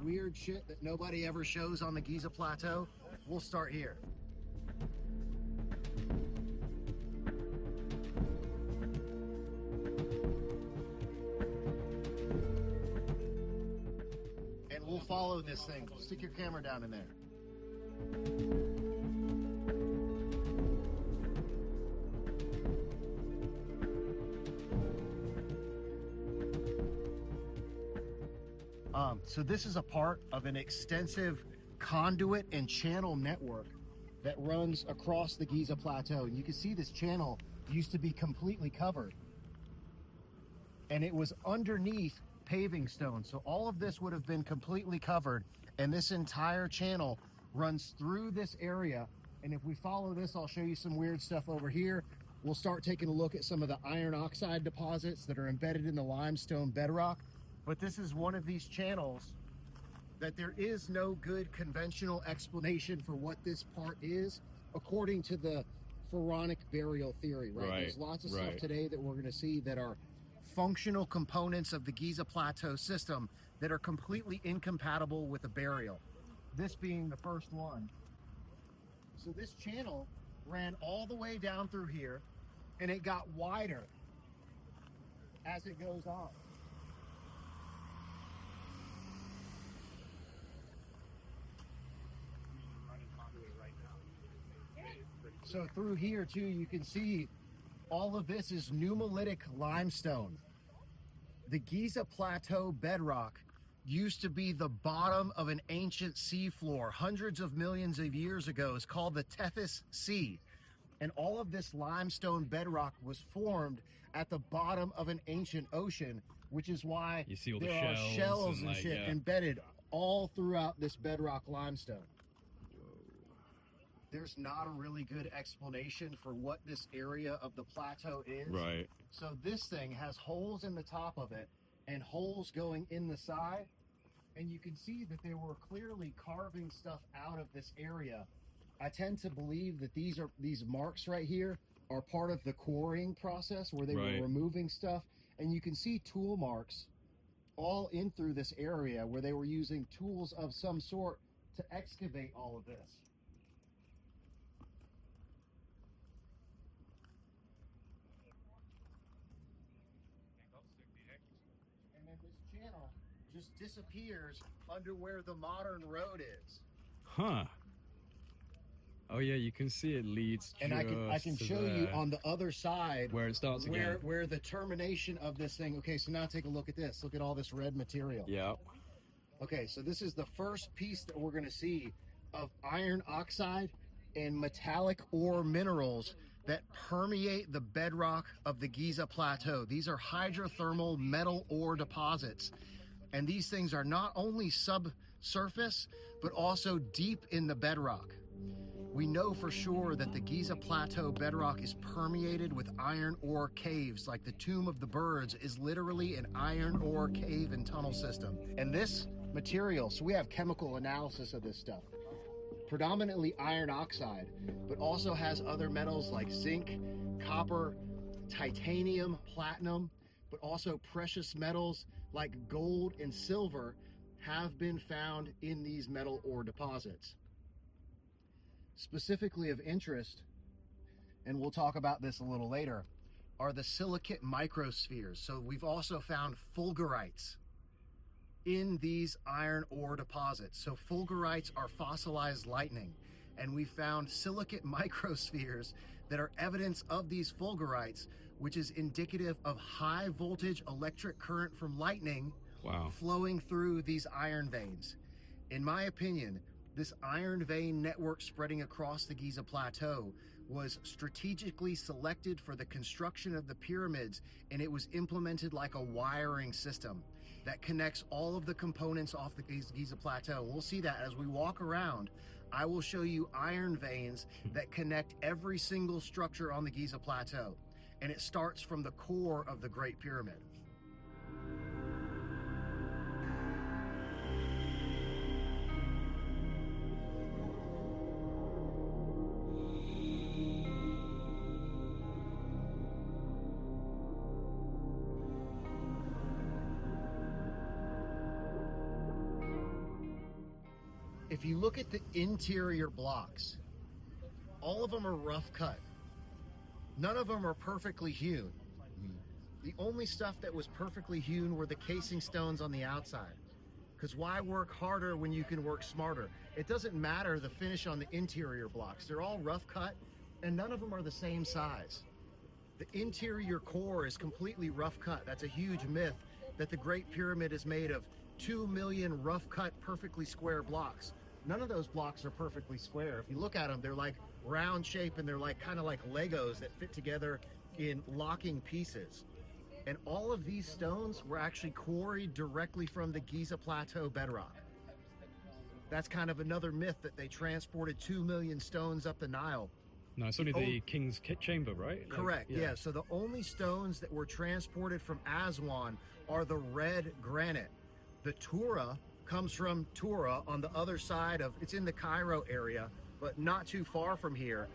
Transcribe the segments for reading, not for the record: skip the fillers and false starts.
weird shit that nobody ever shows on the Giza Plateau, we'll start here. And we'll follow this thing. Stick your camera down in there. So this is a part of an extensive conduit and channel network that runs across the Giza Plateau. And you can see this channel used to be completely covered. And it was underneath paving stone. So all of this would have been completely covered. And this entire channel runs through this area. And if we follow this, I'll show you some weird stuff over here. We'll start taking a look at some of the iron oxide deposits that are embedded in the limestone bedrock. But this is one of these channels that there is no good conventional explanation for what this part is, according to the pharaonic burial theory, right? There's lots of stuff today that we're going to see that are functional components of the Giza Plateau system that are completely incompatible with a burial. This being the first one. So this channel ran all the way down through here, and it got wider as it goes on. So through here too, you can see all of this is nummulitic limestone. The Giza Plateau bedrock used to be the bottom of an ancient seafloor hundreds of millions of years ago. It's called the Tethys Sea. And all of this limestone bedrock was formed at the bottom of an ancient ocean, which is why you see all the there are shells and shit embedded all throughout this bedrock limestone. There's not a really good explanation for what this area of the plateau is. Right. So this thing has holes in the top of it and holes going in the side. And you can see that they were clearly carving stuff out of this area. I tend to believe that these marks right here are part of the quarrying process where they were removing stuff. And you can see tool marks all in through this area where they were using tools of some sort to excavate all of this. And then this channel just disappears under where the modern road is. Huh. Oh yeah, you can see it leads. And I can show you on the other side where it starts again. Where the termination of this thing. Okay, so now take a look at this. Look at all this red material. Yeah. Okay, so this is the first piece that we're going to see of iron oxide and metallic ore minerals that permeate the bedrock of the Giza Plateau. These are hydrothermal metal ore deposits. And these things are not only subsurface, but also deep in the bedrock. We know for sure that the Giza Plateau bedrock is permeated with iron ore caves, like the Tomb of the Birds is literally an iron ore cave and tunnel system. And this material, so we have chemical analysis of this stuff, predominantly iron oxide, but also has other metals like zinc, copper, titanium, platinum, but also precious metals like gold and silver have been found in these metal ore deposits. Specifically of interest, and we'll talk about this a little later, are the silicate microspheres. So we've also found fulgurites in these iron ore deposits. So fulgurites are fossilized lightning, and we found silicate microspheres that are evidence of these fulgurites, which is indicative of high voltage electric current from lightning flowing through these iron veins. In my opinion, this iron vein network spreading across the Giza Plateau was strategically selected for the construction of the pyramids, and it was implemented like a wiring system that connects all of the components off the Giza Plateau. We'll see that as we walk around. I will show you iron veins that connect every single structure on the Giza Plateau, and it starts from the core of the Great Pyramid. if you look at the interior blocks, all of them are rough cut. None of them are perfectly hewn. The only stuff that was perfectly hewn were the casing stones on the outside. Because why work harder when you can work smarter? It doesn't matter the finish on the interior blocks. They're all rough cut, and none of them are the same size. The interior core is completely rough cut. That's a huge myth that the Great Pyramid is made of 2 million rough cut, perfectly square blocks. None of those blocks are perfectly square. If you look at them, they're like round shape, and they're like kind of like Legos that fit together in locking pieces. And all of these stones were actually quarried directly from the Giza Plateau bedrock. That's kind of another myth, that they transported 2 million stones up the Nile. No, it's only the King's Chamber, right? Correct, yeah. So the only stones that were transported from Aswan are the red granite. The Tura comes from Tura on the other side of, it's in the Cairo area, but not too far from here.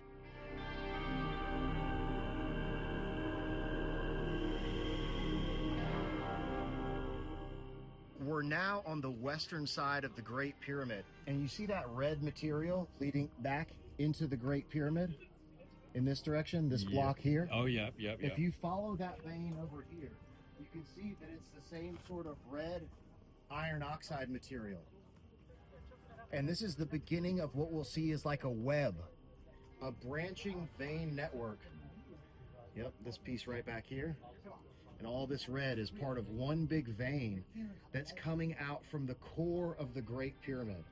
We're now on the western side of the Great Pyramid, and you see that red material leading back into the Great Pyramid in this direction, this block here? Oh, yeah. If you follow that vein over here, you can see that it's the same sort of red iron oxide material. And this is the beginning of what we'll see is like a web, a branching vein network. Yep, this piece right back here. And all this red is part of one big vein that's coming out from the core of the Great Pyramid.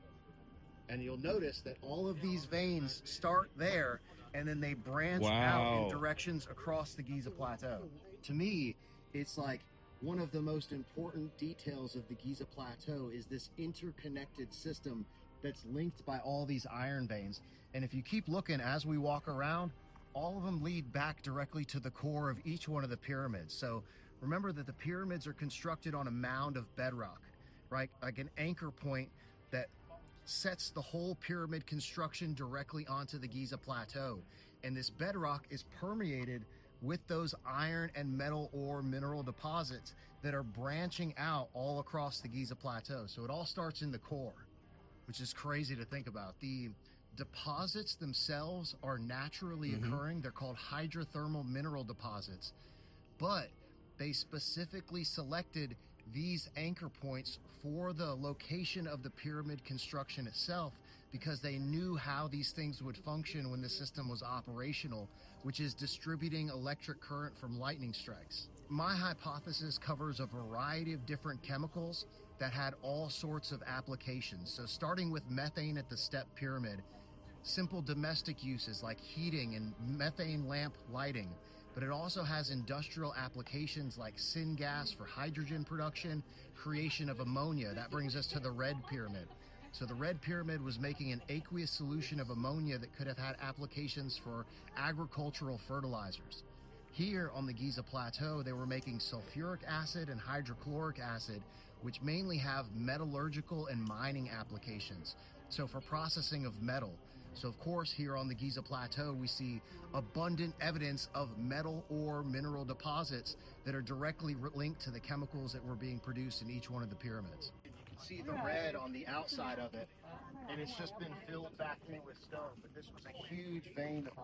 And you'll notice that all of these veins start there, and then they branch out in directions across the Giza Plateau. To me, it's like one of the most important details of the Giza Plateau is this interconnected system that's linked by all these iron veins. And if you keep looking as we walk around, all of them lead back directly to the core of each one of the pyramids. So remember that the pyramids are constructed on a mound of bedrock, right? Like an anchor point that sets the whole pyramid construction directly onto the Giza Plateau. And this bedrock is permeated with those iron and metal ore mineral deposits that are branching out all across the Giza Plateau. So it all starts in the core, which is crazy to think about. The deposits themselves are naturally occurring. They're called hydrothermal mineral deposits, but they specifically selected these anchor points for the location of the pyramid construction itself because they knew how these things would function when the system was operational, which is distributing electric current from lightning strikes. My hypothesis covers a variety of different chemicals that had all sorts of applications. So starting with methane at the step pyramid, simple domestic uses like heating and methane lamp lighting, but it also has industrial applications like syngas for hydrogen production, creation of ammonia. That brings us to the red pyramid. So the red pyramid was making an aqueous solution of ammonia that could have had applications for agricultural fertilizers. Here on the Giza Plateau, they were making sulfuric acid and hydrochloric acid, which mainly have metallurgical and mining applications. So for processing of metal. So of course, here on the Giza Plateau, we see abundant evidence of metal ore mineral deposits that are directly linked to the chemicals that were being produced in each one of the pyramids. You can see the red on the outside of it, and it's just been filled back in with stone, but this was a huge vein of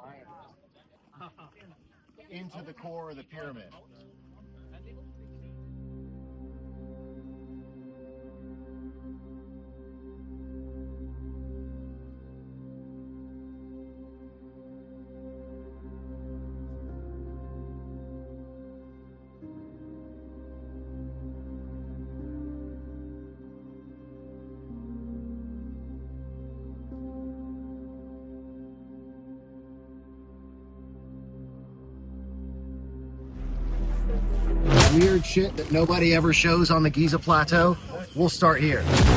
iron into the core of the pyramid. Weird shit that nobody ever shows on the Giza Plateau, we'll start here.